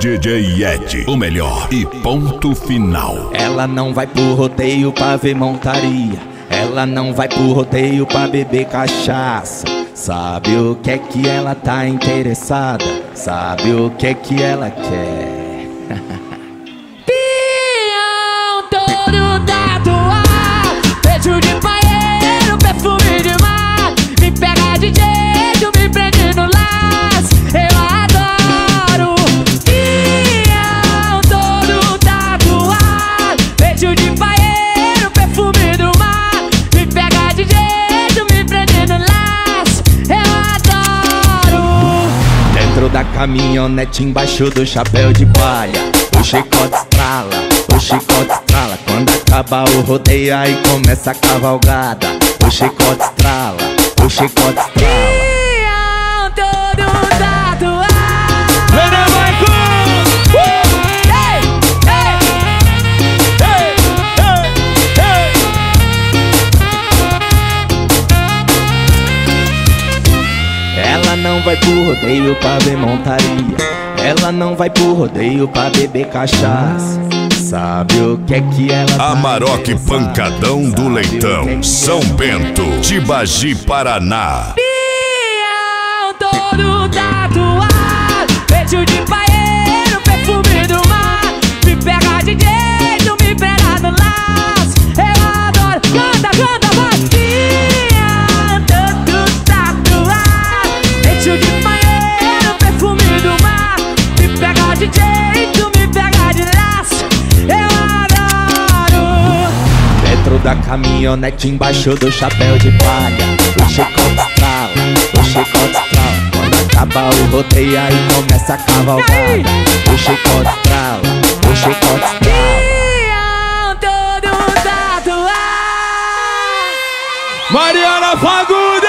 DJ Yeti, o melhor e ponto final. Ela não vai pro rodeio pra ver montaria. Ela não vai pro rodeio pra beber cachaça. Sabe o que é que ela tá interessada? Sabe o que é que ela quer? Pião todo tatuado, beijo de paeiro, perfume de mar. Me pega de jeito, me prende no laço, eu adoro. Pião todo tatuado, beijo de paeiro, perfume do mar. Me pega de jeito, me prende no laço, eu adoro. Dentro da caminhonete, embaixo do chapéu de palha, o chicote estrala, o chicote estrala. Quando acaba o rodeio, aí começa a cavalgada. O chicote estrala, o chicote estrala. Pião todo tatuado. Ela não vai pro rodeio pra ver montaria. Ela não vai pro rodeio pra beber cachaça. Sabe o que é que ela tá Amarok interessada? Pancadão do Sabe o Leitão, que é que São ela Bento, quer? Tibagi, Paraná. Pião todo tatuado, beijo de paeiro, perfume do mar. Me pega de jeito, me pega no laço, eu adoro. Canta, canta, vai. Pião todo tatuado, beijo de paeiro, perfume do mar. Me pega de jeito, me pega de laço, eu adoro. Dentro da caminhonete, embaixo do chapéu de palha, o chicote estrala, o chicote estrala. Quando acaba o rodeio, aí começa a cavalgada. O chicote estrala, o chicote estrala. Pião todo tatuado. Mariana Fagundes!